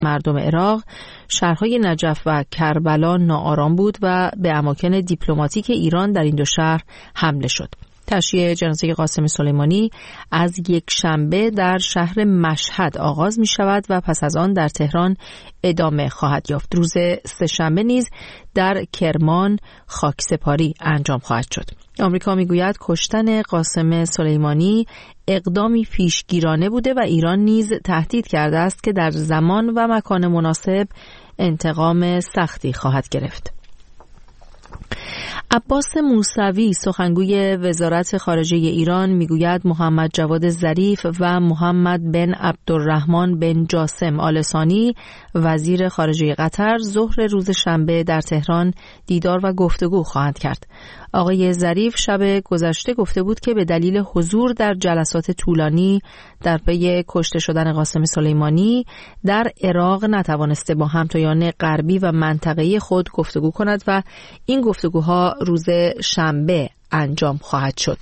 مردم عراق، شهرهای نجف و کربلا ناآرام بود و به اماکن دیپلماتیک ایران در این دو شهر حمله شد. تشییع جنازه قاسم سلیمانی از یک شنبه در شهر مشهد آغاز می شود و پس از آن در تهران ادامه خواهد یافت. روز سه‌شنبه نیز در کرمان خاکسپاری انجام خواهد شد. آمریکا می گوید کشتن قاسم سلیمانی اقدامی پیشگیرانه بوده و ایران نیز تهدید کرده است که در زمان و مکان مناسب انتقام سختی خواهد گرفت. عباس موسوی سخنگوی وزارت خارجه ایران میگوید محمد جواد ظریف و محمد بن عبدالرحمن بن جاسم آل ثانی وزیر خارجه قطر ظهر روز شنبه در تهران دیدار و گفتگو خواهند کرد. آقای ظریف شب گذشته گفته بود که به دلیل حضور در جلسات طولانی در پی کشته شدن قاسم سلیمانی در عراق نتوانسته با همتایان غربی و منطقه‌ای خود گفتگو کند و این گفتگوها روز شنبه انجام خواهد شد.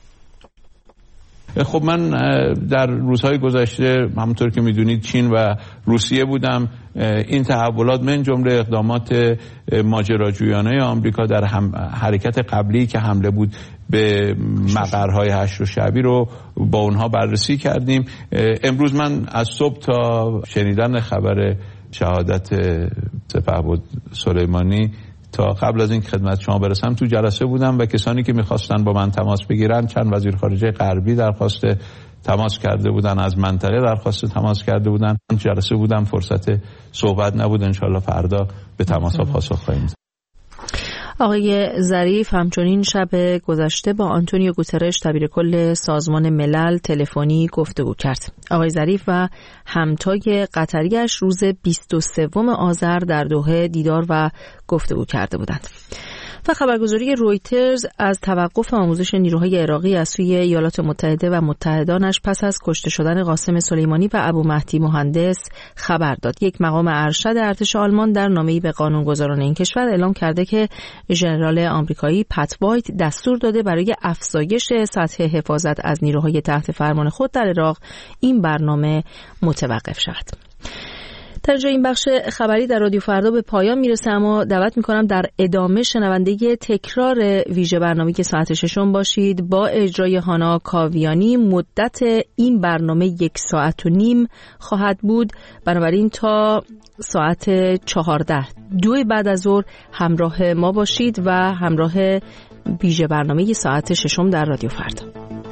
خب من در روزهای گذشته همونطور که میدونید چین و روسیه بودم. این تحولات من جمله اقدامات ماجراجویانه آمریکا در حرکت قبلی که حمله بود به مقرهای هشت شعبی رو با اونها بررسی کردیم. امروز من از صبح تا شنیدن خبر شهادت سپهبد سلیمانی تا قبل از این خدمت شما برسم تو جلسه بودم و کسانی که میخواستن با من تماس بگیرن، چند وزیر خارجه غربی درخواست تماس کرده بودن، از منطقه درخواست تماس کرده بودن. جلسه بودم، فرصت صحبت نبود. انشالله فردا به تماس‌ها پاسخ خواهیم داد. آقای ظریف همچنین شب گذشته با آنتونیو گوترش دبیر کل سازمان ملل تلفنی گفتگو کرد. آقای ظریف و همتای قطریش روز 23 آذر در دوحه دیدار و گفتگو کرده بودند. و خبرگزاری رویترز از توقف آموزش نیروهای عراقی از سوی ایالات متحده و متحدانش پس از کشته شدن قاسم سلیمانی و ابو مهدی مهندس خبر داد. یک مقام ارشد ارتش آلمان در نامه‌ای به قانونگذاران این کشور اعلام کرده که ژنرال آمریکایی پت وایت دستور داده برای افزایش سطح حفاظت از نیروهای تحت فرمان خود در عراق این برنامه متوقف شود. تا اینجا این بخش خبری در رادیو فردا به پایان میرسه، اما دعوت میکنم در ادامه شنونده تکرار ویژه برنامه که ساعت 6 باشید با اجرای هانا کاویانی. مدت این برنامه 1.5 ساعت خواهد بود، بنابراین تا ساعت 14 2 بعد از ظهر همراه ما باشید و همراه ویژه برنامه ساعت 6 در رادیو فردا.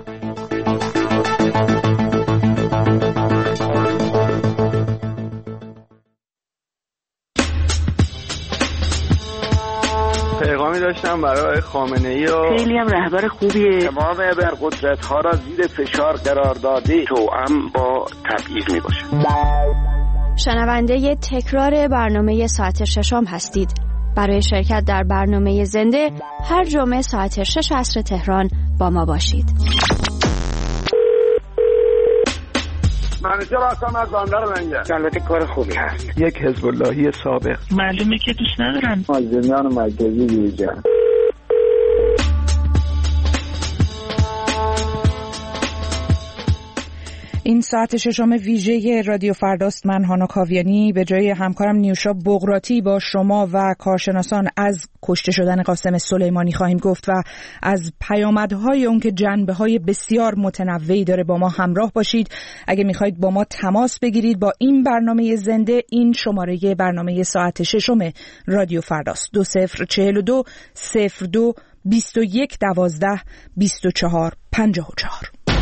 پیغامی داشتم برای خامنه‌ای و خیلی هم رهبر خوبیه. تمام ابرقدرت‌ها را زیر فشار قرار داده توأم با تبعیض میباشه. شنونده تکرار برنامه ساعت 6 هستید. برای شرکت در برنامه زنده هر جمعه ساعت 6 عصر تهران با ما باشید. منیجر هستم از بندر منگل. البته کار خوبی هست. یک حزب اللهی سابق. معلومه که دوست ندارن. مازندران مرکزی بیرجان. این ساعت 6 ویژه رادیو فرداست. من هانا کاویانی به جای همکارم نیوشا بغراتی با شما و کارشناسان از کشته شدن قاسم سلیمانی خواهیم گفت و از پیامدهای اون که جنبه‌های بسیار متنوعی داره. با ما همراه باشید. اگه میخواید با ما تماس بگیرید با این برنامه زنده، این شماره برنامه ساعت 6 رادیو فرداست: 2042 02 21 12 24 54.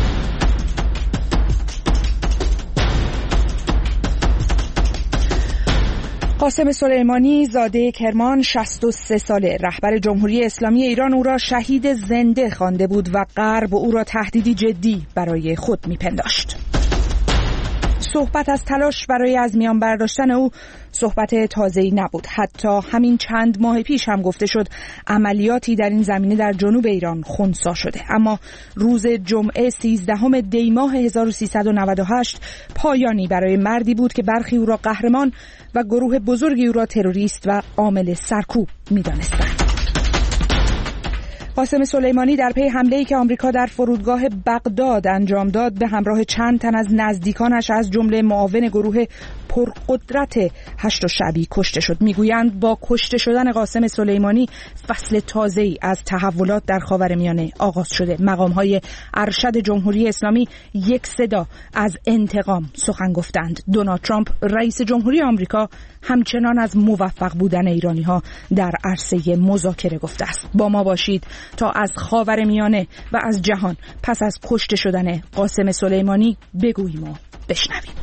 قاسم سلیمانی زاده کرمان 63 ساله، رهبر جمهوری اسلامی ایران او را شهید زنده خوانده بود و غرب او را تهدیدی جدی برای خود میپنداشت. صحبت از تلاش برای از میان برداشتن او صحبت تازه‌ای نبود. حتی همین چند ماه پیش هم گفته شد عملیاتی در این زمینه در جنوب ایران خنثی شده. اما روز جمعه 13 دی ماه 1398 پایانی برای مردی بود که برخی او را قهرمان و گروه بزرگی او را تروریست و عامل سرکوب می‌دانستند. قاسم سلیمانی در پی حمله‌ای که آمریکا در فرودگاه بغداد انجام داد به همراه چند تن از نزدیکانش از جمله معاون گروه پرقدرت هشت شعبی کشته شد. میگویند با کشته شدن قاسم سلیمانی فصل تازه‌ای از تحولات در خاورمیانه آغاز شده. مقام‌های ارشد جمهوری اسلامی یک صدا از انتقام سخن گفتند. دونالد ترامپ رئیس جمهوری آمریکا همچنان از موفق بودن ایرانی‌ها در عرصه مذاکره گفته است. با ما باشید تا از خاورمیانه و از جهان پس از کشته شدن قاسم سلیمانی بگوییم و بشنویم.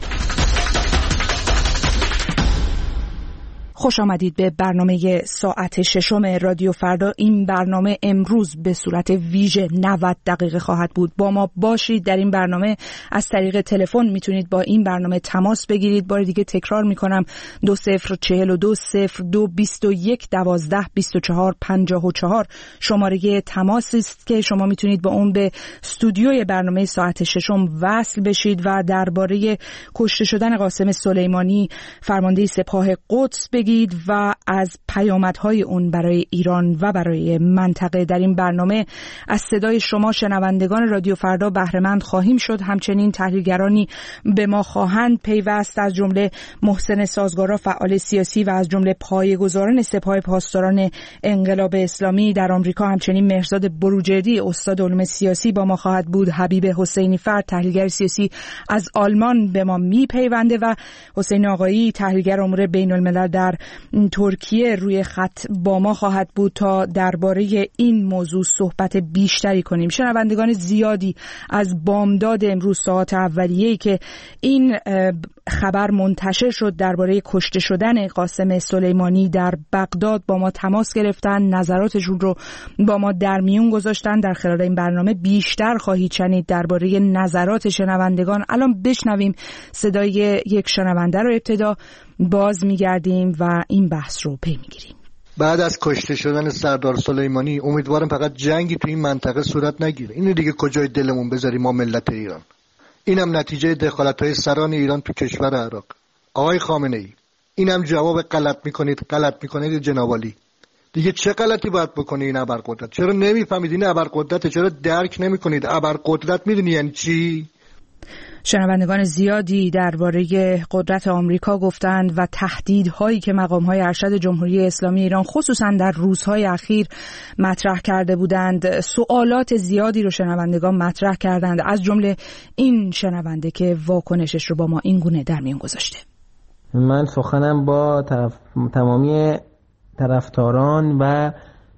خوش آمدید به برنامه ساعت 6 رادیو فردا. این برنامه امروز به صورت ویژه 90 دقیقه خواهد بود. با ما باشید. در این برنامه از طریق تلفن میتونید با این برنامه تماس بگیرید. بار دیگه تکرار میکنم 20420221122454 شماره تماسی است که شما میتونید با اون به استودیوی برنامه ساعت 6 وصل بشید و درباره کشته شدن قاسم سلیمانی فرمانده سپاه قدس بگید و از پیامدهای اون برای ایران و برای منطقه. در این برنامه از صدای شما شنوندگان رادیو فردا بهره مند خواهیم شد. همچنین تحلیلگرانی به ما خواهند پیوست، از جمله محسن سازگارا فعال سیاسی و از جمله پایه‌گذاران سپاه پاسداران انقلاب اسلامی در آمریکا. همچنین مهرزاد بروجردی استاد علوم سیاسی با ما خواهد بود. حبیب حسینی فرد تحلیلگر سیاسی از آلمان به ما میپیونده و حسین آقایی تحلیلگر امور بین الملل در ترکیه روی خط با ما خواهد بود تا درباره این موضوع صحبت بیشتری کنیم. شنوندگان زیادی از بامداد امروز ساعت اولیه‌ای که این خبر منتشر شد درباره کشته شدن قاسم سلیمانی در بغداد با ما تماس گرفتن، نظراتشون رو با ما در میون گذاشتن. در خلال این برنامه بیشتر خواهید شنید درباره نظرات شنوندگان. الان بشنویم صدای یک شنونده رو. ابتدا باز میگردیم و این بحث رو پی میگیریم. بعد از کشته شدن سردار سلیمانی امیدوارم فقط جنگی تو این منطقه صورت نگیره. اینو دیگه کجای دلمون بذاریم ما ملت ایران. اینم نتیجه دخالت‌های سران ایران تو کشور عراق. آقای خامنه‌ای، اینم جواب غلط میکنید جناب عالی. دیگه چه غلطی باید بکنه این ابرقدرت؟ چرا نمیفهمید این ابرقدرت؟ چرا درک نمیکنید ابرقدرت میدونی یعنی چی؟ شنوندگان زیادی درباره قدرت آمریکا گفتند و تهدیدهایی که مقام‌های ارشد جمهوری اسلامی ایران خصوصا در روزهای اخیر مطرح کرده بودند. سوالات زیادی رو شنوندگان مطرح کردند، از جمله این شنونده که واکنشش رو با ما این گونه در میون گذاشته. من سخنم با تمامی طرفداران و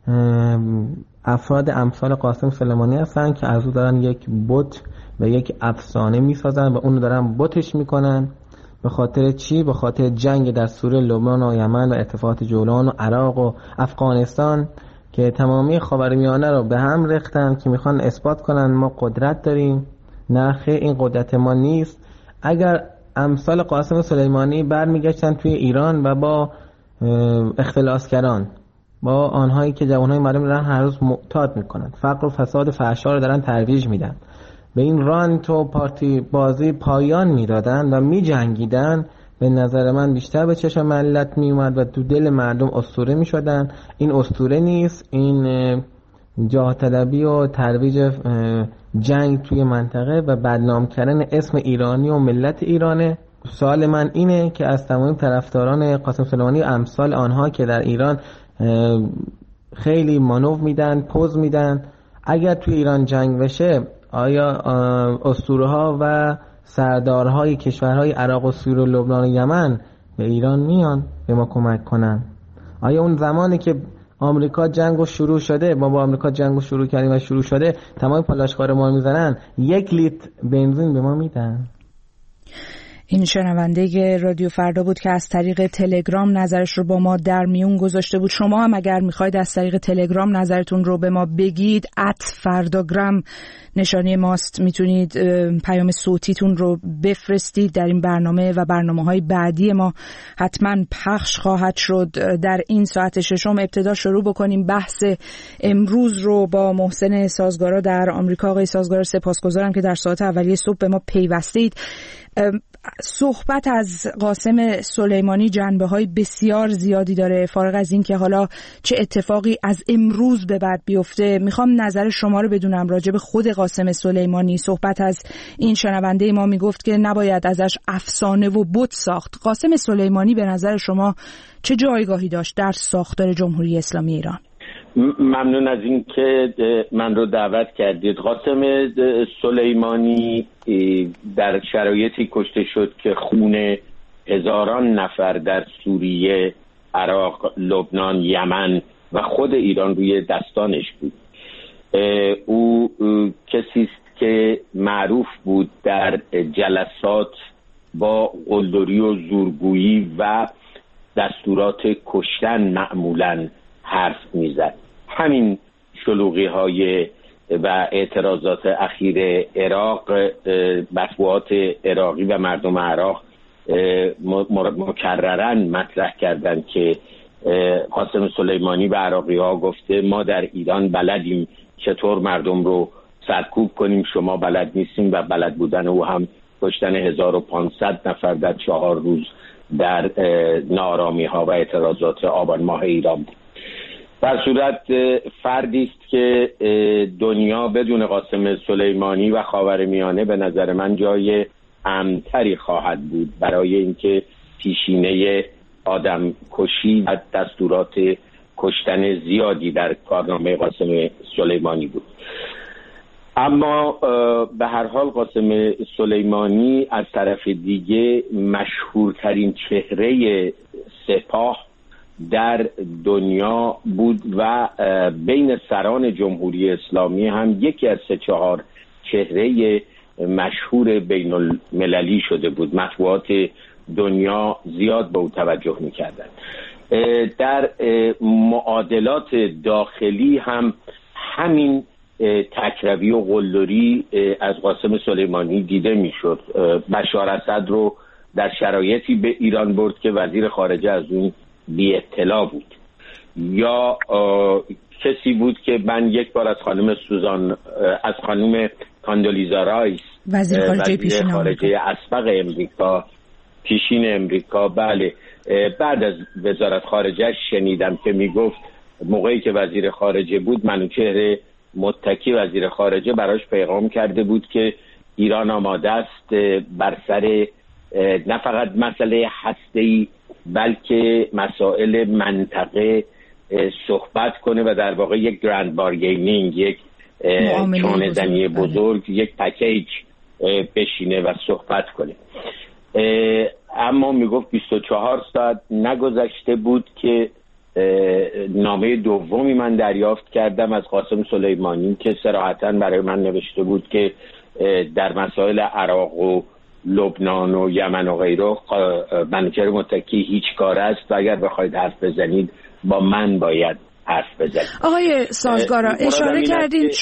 افراد امثال قاسم سلیمانی هستن که از او دارن یک بت و یک افسانه میسازن و اونو دارن بتش میکنن. به خاطر چی؟ به خاطر جنگ در سوریه، لبنان و یمن و اتفاقات جولان و عراق و افغانستان که تمامی خاورمیانه رو به هم ریختن که میخوان اثبات کنن ما قدرت داریم. نه خیر، این قدرت ما نیست. اگر امثال قاسم سلیمانی برمیگشتن توی ایران و با اختلاسگران، با آنهایی که جوانهای مردم دارن هر روز معتاد میکنن، فقر و فساد و فحشا رو دارن ترویج میدن، به این رانت و پارتی بازی پایان میدادن و میجنگیدن، به نظر من بیشتر به چشم ملت میومد و تو دل مردم اسطوره میشدن. این اسطوره نیست، این جاه طلبی و ترویج جنگ توی منطقه و بدنام کردن اسم ایرانی و ملت ایرانه. سوال من اینه که از تمام طرفداران قاسم سلیمانی امثال آنها که در ایران خیلی مانور میدن، پوز میدن، اگر توی ایران جنگ بشه آیا اسطوره ها و سردارهای کشورهای عراق و سوریه و لبنان و یمن به ایران میان به ما کمک کنن؟ آیا اون زمانی که آمریکا جنگو شروع شده، ما با آمریکا جنگو شروع کردیم و شروع شده، تمام پالایشگاه ما میزنن، 1 لیتر بنزین به ما میدن؟ این شنونده رادیو فردا بود که از طریق تلگرام نظرش رو با ما در میون گذاشته بود. شما هم اگر میخواید از طریق تلگرام نظرتون رو به ما بگید، @فرداگرام نشانی ماست، میتونید پیام صوتیتون رو بفرستید. در این برنامه و برنامه‌های بعدی ما حتما پخش خواهد شد. در این ساعت 6 ابتدا شروع بکنیم بحث امروز رو با محسن سازگارا در آمریکا. آقای سازگارا، سپاسگزارم که در ساعت اولیه صبح به ما پیوستید. صحبت از قاسم سلیمانی جنبه‌های بسیار زیادی داره. فارغ از این که حالا چه اتفاقی از امروز به بعد بیفته، میخوام نظر شما رو بدونم راجع به خود قاسم سلیمانی. صحبت از این شنونده ما میگفت که نباید ازش افسانه و بت ساخت. قاسم سلیمانی به نظر شما چه جایگاهی داشت در ساختار جمهوری اسلامی ایران؟ ممنون از این که من رو دعوت کردید. قاسم سلیمانی در شرایطی کشته شد که خون هزاران نفر در سوریه، عراق، لبنان، یمن و خود ایران روی دستانش بود. او کسی است که معروف بود در جلسات با قلدری و زورگویی و دستورات کشتن معمولاً حرف میزد. همین شلوغی های و اعتراضات اخیر عراق، مطبوعات عراقی و مردم عراق مکرراً مطرح کردند که قاسم سلیمانی به عراقی ها گفته ما در ایران بلدیم چطور مردم رو سرکوب کنیم، شما بلد نیستیم. و بلد بودن او هم کشتن 1500 نفر در 4 روز در نارامی ها و اعتراضات آبان ماه ایران بود. در صورت فردی است که دنیا بدون قاسم سلیمانی و خاورمیانه به نظر من جای امن‌تری خواهد بود، برای اینکه پیشینه آدم کشی و دستورات کشتن زیادی در کارنامه قاسم سلیمانی بود. اما به هر حال قاسم سلیمانی از طرف دیگه مشهورترین چهره سپاه در دنیا بود و بین سران جمهوری اسلامی هم یکی از 3-4 چهره مشهور بین المللی شده بود. مطبوعات دنیا زیاد به او توجه می‌کردند. در معادلات داخلی هم همین تکروی و قلدری از قاسم سلیمانی دیده میشد. بشار اسد رو در شرایطی به ایران برد که وزیر خارجه از اون بی اطلاع بود. یا کسی بود که من یک بار از خانم کاندولیزا رایس وزیر خارجه اسبق امریکا، پیشین امریکا، بله، بعد از وزارت خارجه شنیدم که میگفت موقعی که وزیر خارجه بود منوچهر متکی وزیر خارجه براش پیغام کرده بود که ایران آماده است بر سر نه فقط مسئله هسته‌ای بلکه مسائل منطقه صحبت کنه و در واقع یک گرند بارگینینگ، یک چانه زنی بزرگ، یک پکیج بشینه و صحبت کنه. اما میگفت 24 ساعت نگذشته بود که نامه دومی من دریافت کردم از قاسم سلیمانی که صراحتاً برای من نوشته بود که در مسائل عراق و لبنان و یمن و غیره منوچهر متکی هیچ کار است و اگر بخواید حرف بزنید با من باید حرف بزنید. آقای سازگارا اشاره کردید،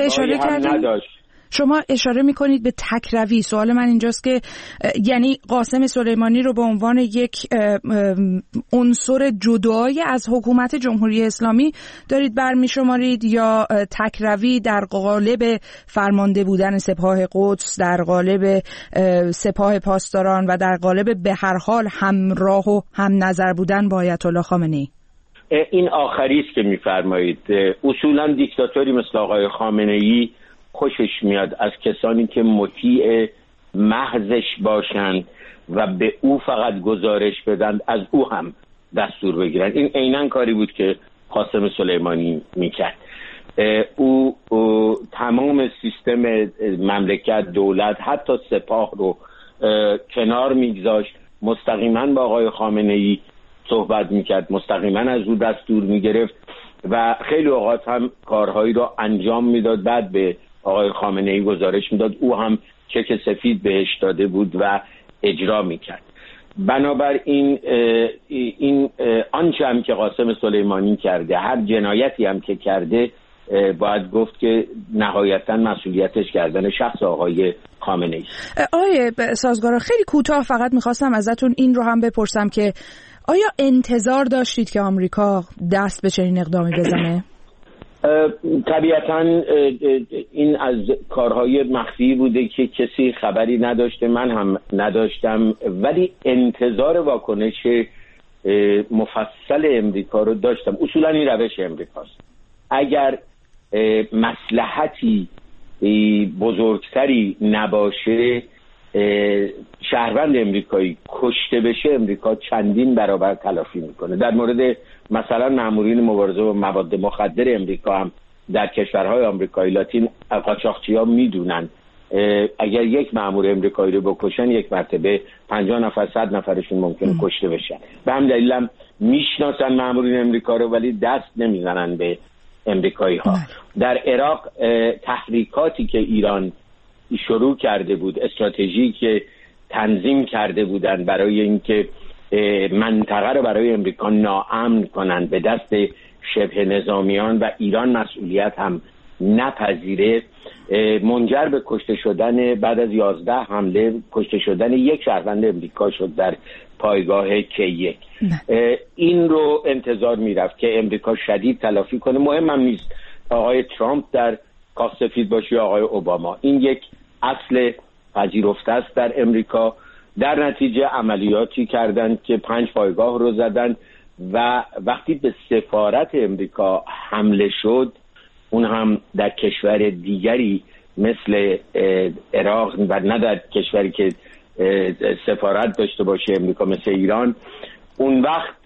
شما اشاره میکنید به تکروی. سوال من اینجاست که یعنی قاسم سلیمانی رو به عنوان یک عنصر جدای از حکومت جمهوری اسلامی دارید برمیشمارید یا تکروی در قالب فرمانده بودن سپاه قدس، در قالب سپاه پاسداران و در قالب به هر حال همراه و هم نظر بودن با آیت الله خامنه‌ای؟ این آخری است که میفرمایید. اصولا دیکتاتوری مثل آقای خامنه‌ای خوشش میاد از کسانی که مطیع محضش باشند و به او فقط گزارش بدن، از او هم دستور بگیرن. این عیناً کاری بود که قاسم سلیمانی میکرد. او تمام سیستم مملکت، دولت، حتی سپاه رو کنار میگذاشت، مستقیما با آقای خامنه‌ای صحبت میکرد، مستقیما از او دستور میگرفت و خیلی اوقات هم کارهایی رو انجام میداد، بعد به آقای خامنه‌ای گزارش میداد، او هم چک سفید بهش داده بود و اجرا میکرد. بنابراین این آنچه هم که قاسم سلیمانی کرده، هر جنایتی هم که کرده، باید گفت که نهایتاً مسئولیتش کردن شخص آقای خامنه‌ای. آقای سازگارا خیلی کوتاه فقط میخواستم ازتون این رو هم بپرسم که آیا انتظار داشتید که آمریکا دست به چنین اقدامی بزنه؟ طبیعتاً این از کارهای مخفی بوده که کسی خبری نداشته، من هم نداشتم، ولی انتظار واکنش مفصل امریکا رو داشتم. اصولاً این روش امریکاست. اگر مصلحتی بزرگتری نباشه، شهروند امریکایی کشته بشه، امریکا چندین برابر تلافی میکنه. در مورد مثلا مامورین مبارزه با مواد مخدر امریکا هم در کشورهای آمریکای لاتین قاچاقچی‌ها میدونن اگر یک مامور امریکایی رو بکشن، یک مرتبه 50 نفر 100 نفرشون ممکنه کشته بشن. به همین دلیل هم میشناسن مامورین امریکا رو، ولی دست نمیزنن به امریکایی ها. در عراق تحریکاتی که ایران شروع کرده بود، استراتژی که تنظیم کرده بودن برای اینکه منطقه رو برای امریکا ناامن کنن به دست شبه نظامیان و ایران مسئولیت هم نپذیره، منجر به کشته شدن بعد از 11 حمله کشته شدن یک شهروند امریکا شد در پایگاه K1. این رو انتظار میرفت که امریکا شدید تلافی کنه. مهم هم نیست آقای ترامپ در کاخ سفید باشه یا آقای اوباما، این یک اصل پذیرفته است در امریکا. در نتیجه عملیاتی کردند که 5 پایگاه رو زدن و وقتی به سفارت امریکا حمله شد، اون هم در کشور دیگری مثل عراق و نه در کشوری که سفارت داشته باشه امریکا مثل ایران، اون وقت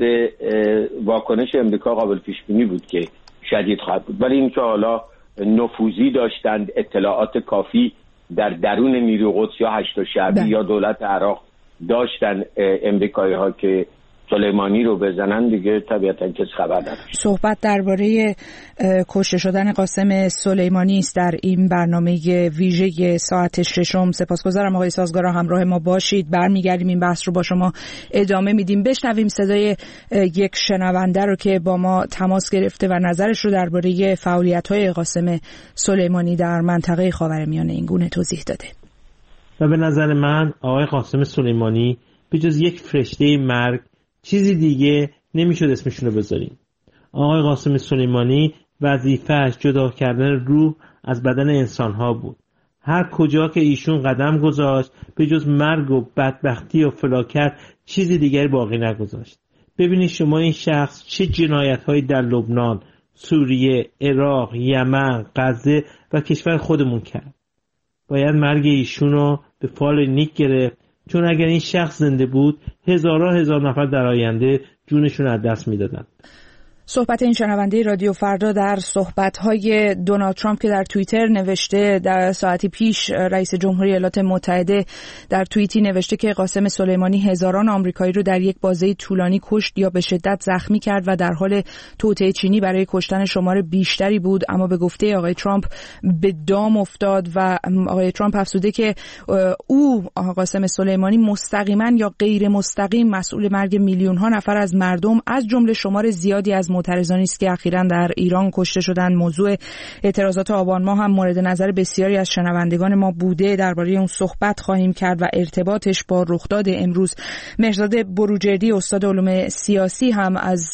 واکنش امریکا قابل پیش بینی بود که شدید خواهد بود. ولی اینکه حالا نفوذی داشتند، اطلاعات کافی در درون نیروی قدس یا هشت شعبی یا دولت عراق داشتن امریکایی ها که سلیمانی رو بزنن، دیگه طبیعتا کس خبر نداشت. صحبت درباره کشته شدن قاسم سلیمانی است در این برنامه ویژه ساعت ششم. سپاسگزارم آقای سازگارا، همراه ما باشید. برمیگردیم این بحث رو با شما ادامه میدیم. بشنویم صدای یک شنونده رو که با ما تماس گرفته و نظرش رو درباره فعالیت‌های قاسم سلیمانی در منطقه خاورمیانه این گونه توضیح داده. و به نظر من آقای قاسم سلیمانی به جز یک فرشته مرگ چیزی دیگه نمیشد اسمشون رو بذاریم. آقای قاسم سلیمانی وظیفه‌اش جدا کردن روح از بدن انسان‌ها بود. هر کجا که ایشون قدم گذاشت به جز مرگ و بدبختی و فلاکت چیزی دیگری باقی نگذاشت. ببینید شما این شخص چه جنایت‌هایی در لبنان، سوریه، عراق، یمن، غزه و کشور خودمون کرد. باید مرگ ایشون رو به فال نیک گرفت، چون اگر این شخص زنده بود هزار نفر در آینده جونشون از دست میدادن. صحبت این شنونده رادیو فردا در صحبت‌های دونالد ترامپ که در توییتر نوشته، در ساعتی پیش رئیس جمهوری ایالات متحده در توییتی نوشته که قاسم سلیمانی هزاران آمریکایی رو در یک بازه طولانی کشت یا به شدت زخمی کرد و در حال توطئه چینی برای کشتن شمار بیشتری بود، اما به گفته آقای ترامپ به دام افتاد و آقای ترامپ افزوده که او قاسم سلیمانی مستقیما یا غیر مستقیم مسئول مرگ میلیون‌ها نفر از مردم از جمله شمار زیادی از معترضانی است که اخیراً در ایران کشته شدند. موضوع اعتراضات آبان ماه هم مورد نظر بسیاری از شنوندگان ما بوده. درباره اون صحبت خواهیم کرد و ارتباطش با رخداد امروز. مهرزاد بروجردی استاد علوم سیاسی هم از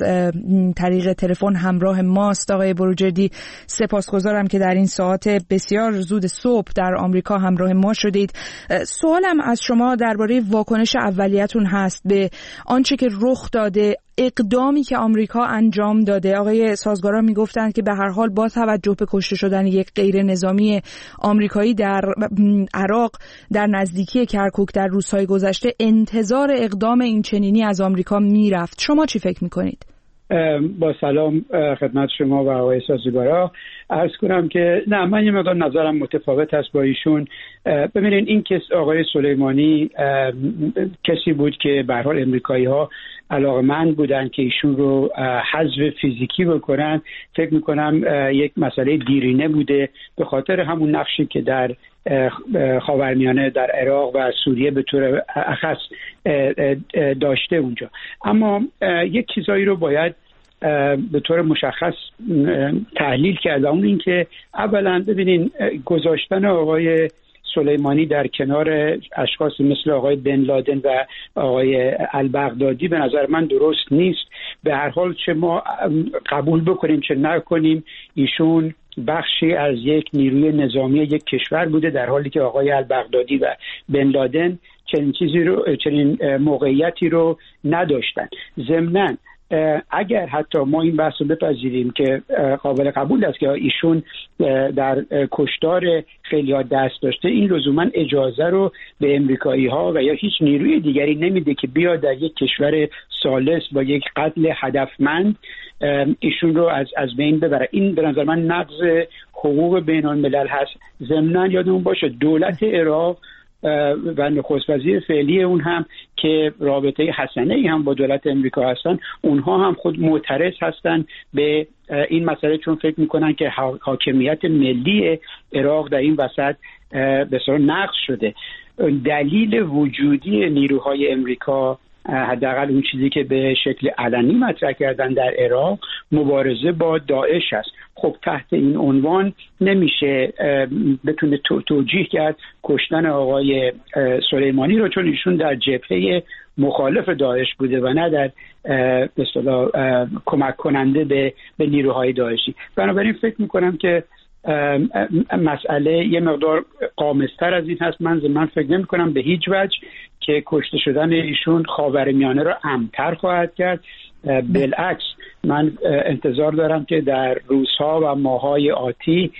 طریق تلفن همراه ماست. آقای بروجردی، سپاسگزارم که در این ساعت بسیار زود صبح در آمریکا همراه ما شدید. سوالم از شما درباره واکنش اولیه‌تون هست به آنچه که رخ داده، اقدامی که آمریکا انجام داده. آقای سازگارا میگفتند که به هر حال با توجه به کشته شدن یک غیر نظامی آمریکایی در عراق در نزدیکی کرکوک در روزهای گذشته انتظار اقدام این چنینی از آمریکا میرفت. شما چی فکر میکنید؟ با سلام خدمت شما و آقای سازگارا. عرض کنم که نه، من یه مقدار نظرم متفاوت است با ایشون. ببینید این آقای سلیمانی کسی بود که به هر حال امریکایی‌ها علاقه‌مند بودن که ایشون رو حذف فیزیکی بکنن. فکر میکنم یک مسئله دیرینه بوده به خاطر همون نقشی که در خاورمیانه، در عراق و سوریه به طور اخص داشته اونجا. اما یک چیزایی رو باید به طور مشخص تحلیل کرد، اون این که اولا ببینین گذاشتن آقای سلیمانی در کنار اشخاص مثل آقای بن لادن و آقای البغدادی به نظر من درست نیست. به هر حال چه ما قبول بکنیم چه نکنیم ایشون بخشی از یک نیروی نظامی یک کشور بوده، در حالی که آقای البغدادی و بن لادن چنین موقعیتی رو نداشتن. ضمناً اگر حتی ما این بحث رو بپذیریم که قابل قبول است که ایشون در کشتار خیلی ها دست داشته، این لزوما اجازه رو به امریکایی ها و یا هیچ نیروی دیگری نمیده که بیاد در یک کشور ثالث با یک قتل هدفمند ایشون رو از بین ببره. این به نظر من نقض حقوق بین الملل هست. ضمناً یادمون باشه دولت عراق و نخست وزیر فعلی اون هم که رابطه حسنه‌ای هم با دولت امریکا هستن، اونها هم خود معترض هستن به این مسئله، چون فکر میکنن که حاکمیت ملی عراق در این وسط به صورت نقض شده. دلیل وجودی نیروهای امریکا، حداقل اون چیزی که به شکل علنی مطرح کردن در عراق، مبارزه با داعش است. خب تحت این عنوان نمیشه بتونه توجیه کرد کشتن آقای سلیمانی رو، چون ایشون در جبهه مخالف داعش بوده و نه در به اصطلاح کمک کننده به نیروهای داعشی. بنابراین فکر میکنم که مسئله یه مقدار قامزتر از این هست. من فکر نمی کنم به هیچ وجه که کشته شدن ایشون خاورمیانه را امن‌تر خواهد کرد. بالعکس من انتظار دارم که در روزها و ماه‌های آتی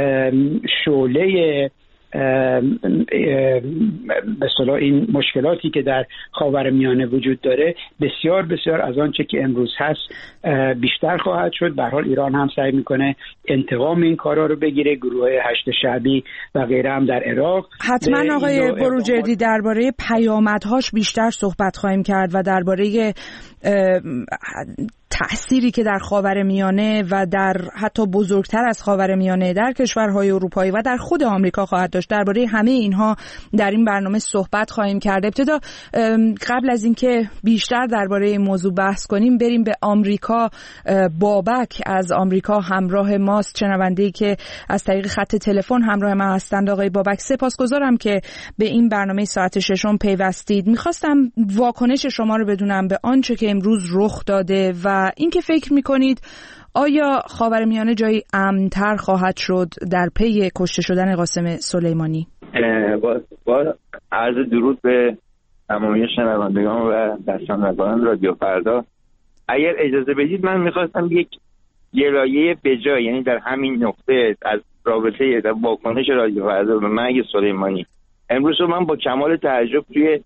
شعله به اصطلاح این مشکلاتی که در خاورمیانه وجود داره بسیار بسیار از آنچه که امروز هست بیشتر خواهد شد. به هر حال ایران هم سعی میکنه انتقام این کارا رو بگیره، گروه هشت شعبی و غیره هم در عراق. حتما آقای بروجردی درباره پیامدهاش بیشتر صحبت خواهیم کرد و درباره تأثیری که در خاورمیانه و در حتی بزرگتر از خاورمیانه در کشورهای اروپایی و در خود آمریکا خواهد داشت. درباره همه اینها در این برنامه صحبت خواهیم کرد. ابتدا قبل از اینکه بیشتر درباره این موضوع بحث کنیم بریم به آمریکا. بابک از آمریکا همراه ماست، شنونده‌ای که از طریق خط تلفن همراه ما هستند. آقای بابک سپاسگزارم که به این برنامه ساعت ششم پیوستید. می‌خواستم واکنش شما رو بدونم به آنچه که امروز رخ داده و اینکه فکر میکنید آیا خاورمیانه جایی امن‌تر خواهد شد در پی کشته شدن قاسم سلیمانی؟ با عرض درود به تمامی شنوندگان و دستاندرکاران رادیو فردا. اگر اجازه بدید من میخواستم یک گرایه بجا، یعنی در همین نقطه از رابطه واکنش رادیو فردا به مرگ سلیمانی، امروز من با کمال تعجب توی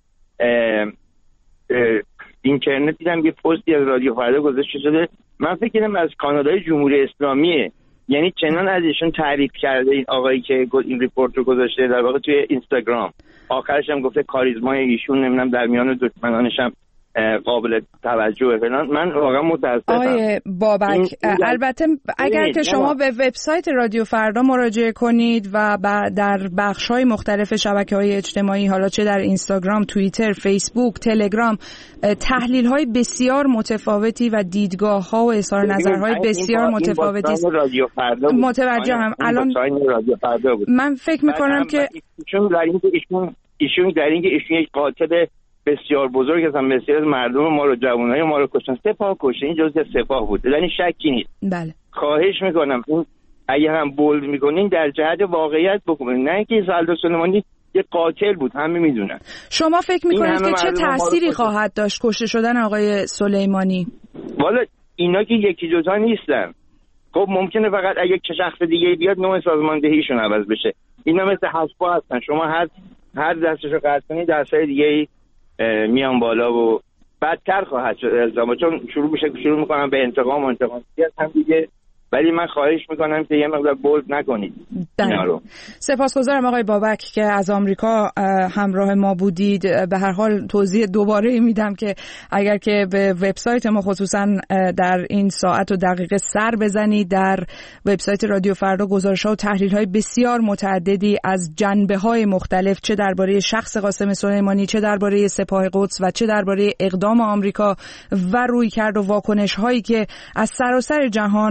اینترنت دیدم یه پستی از رادیو فردا گذاشته شده. من فکر کنم از کانال‌های جمهوری اسلامیه، یعنی چنان از ایشون تعریف کرده این آقایی که این ریپورت رو گذاشته در واقع توی اینستاگرام. آخرش هم گفته کاریزمای ایشون نمیدونم در میان دشمنانش هم قابل توجه فلان. من واقعا متاسفم. آقای بابک البته اگر که شما به وبسایت رادیو فردا مراجعه کنید و در بخش‌های مختلف شبکه‌های اجتماعی، حالا چه در اینستاگرام، توییتر، فیسبوک، تلگرام، تحلیل‌های بسیار متفاوتی و دیدگاه‌ها و اظهار نظرهای بسیار متفاوتی است. متوجهم. الان من فکر می‌کنم که ایشون در اینکه ایشون یک قاتل بسیار بزرگ هستن، بسیار از مردم ما رو، جوانای ما رو کشتن، سپاه کشتن، این جزء سپاه بود، یعنی شکی نیست. بله. خواهش میکنم اون اگه هم بولد میکنین در جهت واقعیت بکنین، نه اینکه سعد سلیمانی یه قاتل بود، همه میدونن. شما فکر میکنید که چه تأثیری خواهد داشت کشته شدن آقای سلیمانی؟ والا اینا که یکی دوتا نیستن. خب ممکنه فقط اگه یک شخص دیگه بیاد نوع سازماندهیشون عوض بشه. اینا مثل حسبا هستن، شما هر دستشو قطع کنید دستای دیگه میان بالا و بدتر خواهد شد الزاما، چون شروع میکنم به انتقام هم دیگه. ولی من خواهش میکنم که یه مقدار بولد نکنید. سپاسگزارم آقای بابک که از آمریکا همراه ما بودید. به هر حال توضیح دوباره میدم که اگر که به وبسایت ما خصوصا در این ساعت و دقیقه سر بزنید، در وبسایت رادیو فردا گزارش‌ها و تحلیل‌های بسیار متعددی از جنبه‌های مختلف، چه درباره شخص قاسم سلیمانی، چه درباره سپاه قدس و چه درباره اقدام آمریکا و رویکرد و واکنش‌هایی که از سراسر جهان و از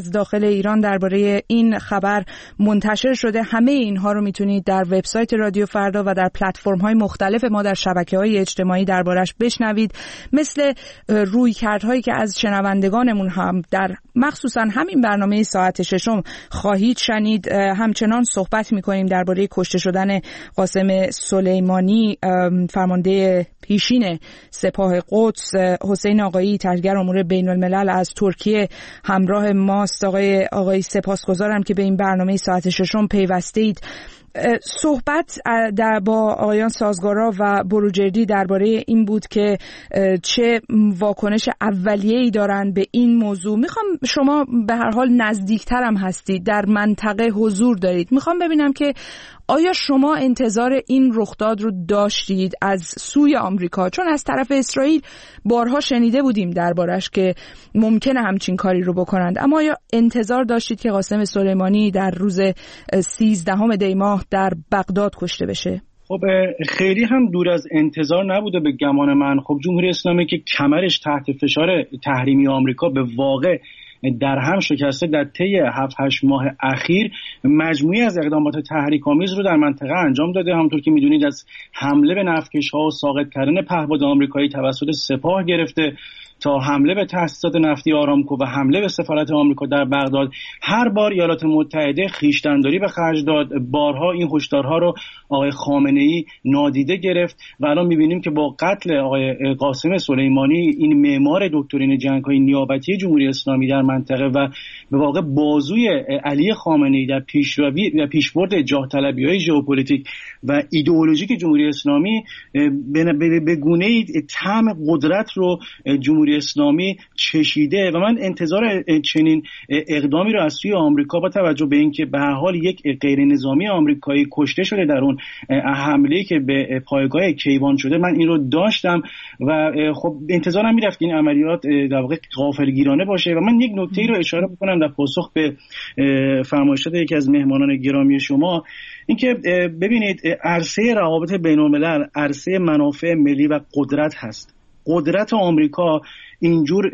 از داخل ایران درباره این خبر منتشر شده. همه اینها رو میتونید در وبسایت رادیو فردا و در پلتفرم‌های مختلف ما در شبکه‌های اجتماعی دربارش بشنوید. مثل رویکردهایی که از شنوندگانمون هم در مخصوصا همین برنامه ساعت ششم خواهید شنید. همچنان صحبت می‌کنیم درباره کشته شدن قاسم سلیمانی، فرمانده پیشین سپاه قدس. حسین آقایی، تحلیلگر امور بین الملل از ترکیه همراه ماست. آقای سپاسگزارم که به این برنامه ساعت ششم پیوسته اید. صحبت با آقایان سازگارا و بروجردی درباره این بود که چه واکنش اولیه‌ای دارن به این موضوع. میخوام، شما به هر حال نزدیکترم هستید، در منطقه حضور دارید، میخوام ببینم که آیا شما انتظار این رخداد رو داشتید از سوی آمریکا؟ چون از طرف اسرائیل بارها شنیده بودیم دربارش که ممکنه همچین کاری رو بکنند، اما آیا انتظار داشتید که قاسم سلیمانی در روز 13 دی ماه در بغداد کشته بشه؟ خب خیلی هم دور از انتظار نبوده به گمان من. خب جمهوری اسلامی که کمرش تحت فشار تحریمی آمریکا به واقع در هم شکسته، در طی 7-8 ماه اخیر مجموعی از اقدامات تحریک‌آمیز رو در منطقه انجام داده. همونطور که می‌دونید از حمله به نفتکش‌ها و ساقط کردن پهپاد آمریکایی توسط سپاه گرفته تا حمله به تأسیسات نفتی آرامکو و حمله به سفارت آمریکا در بغداد، هر بار ایالات متحده خویشتن‌داری به خرج داد. بارها این هشدارها رو آقای خامنه‌ای نادیده گرفت و الان می‌بینیم که با قتل آقای قاسم سلیمانی، این معمار دکترین جنگ‌های نیابتی جمهوری اسلامی در منطقه و به واقع بازوی علی خامنه‌ای در پیشروی و پیشبرد جاه طلبی‌های ژئوپلیتیک و ایدئولوژیک جمهوری اسلامی به گونه‌ای طعم قدرت رو جمهوری اسلامی چشیده و من انتظار چنین اقدامی رو از سوی آمریکا با توجه به اینکه به هر حال یک غیر نظامی آمریکایی کشته شده در اون حمله‌ای که به پایگاه کیوان شده، من این رو داشتم و خب انتظارم میرفت که این عملیات در واقع غافلگیرانه باشه. و من یک نکته رو اشاره بکنم در پاسخ به فرمایشات یکی از مهمانان گرامی شما، اینکه ببینید عرصه روابط بین‌الملل عرصه منافع ملی و قدرت هست. قدرت آمریکا اینجور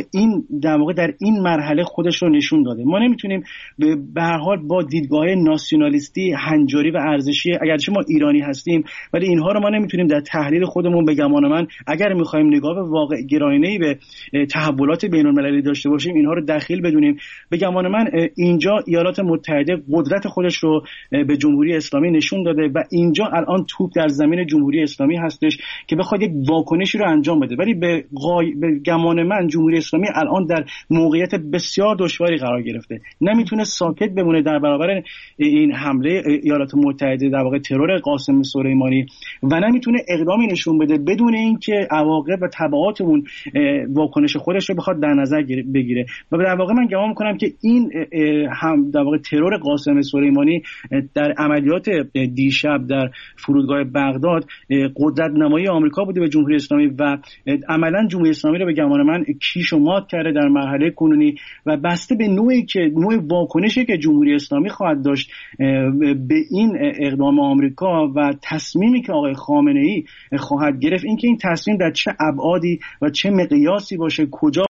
در واقع در این مرحله خودش رو نشون داده. ما نمیتونیم به هر حال با دیدگاه ناسیونالیستی، هنجاری و ارزشی، اگرچه ما ایرانی هستیم ولی اینها رو ما نمیتونیم در تحلیل خودمون به گمان من اگر میخوایم نگاه به واقع گرایانه‌ای به تحولات بین‌المللی داشته باشیم اینها رو دخیل بدونیم. به گمان من اینجا ایالات متحده قدرت خودش رو به جمهوری اسلامی نشون داده و اینجا الان توپ در زمین جمهوری اسلامی هستش که بخواد یک واکنشی رو انجام بده. ولی به گمان من جمهوری اسلامی الان در موقعیت بسیار دشواری قرار گرفته، نمیتونه ساکت بمونه در برابر این حمله ایالات متحده در واقع ترور قاسم سلیمانی و نمیتونه اقدامی نشون بده بدون اینکه عواقب و تبعات اون واکنش خودش رو بخواد در نظر بگیره. و در واقع من گمان میکنم که این هم در واقع ترور قاسم سلیمانی در عملیات دیشب در فرودگاه بغداد قدرت نمایی آمریکا بوده به جمهوری اسلامی و عملا جمهوری اسلامی رو به گمان من کیش و مات کرده در مرحله کنونی و بسته به نوع واکنشی که جمهوری اسلامی خواهد داشت به این اقدام آمریکا و تصمیمی که آقای خامنه‌ای خواهد گرفت، اینکه این تصمیم در چه ابعادی و چه مقیاسی باشه، کجا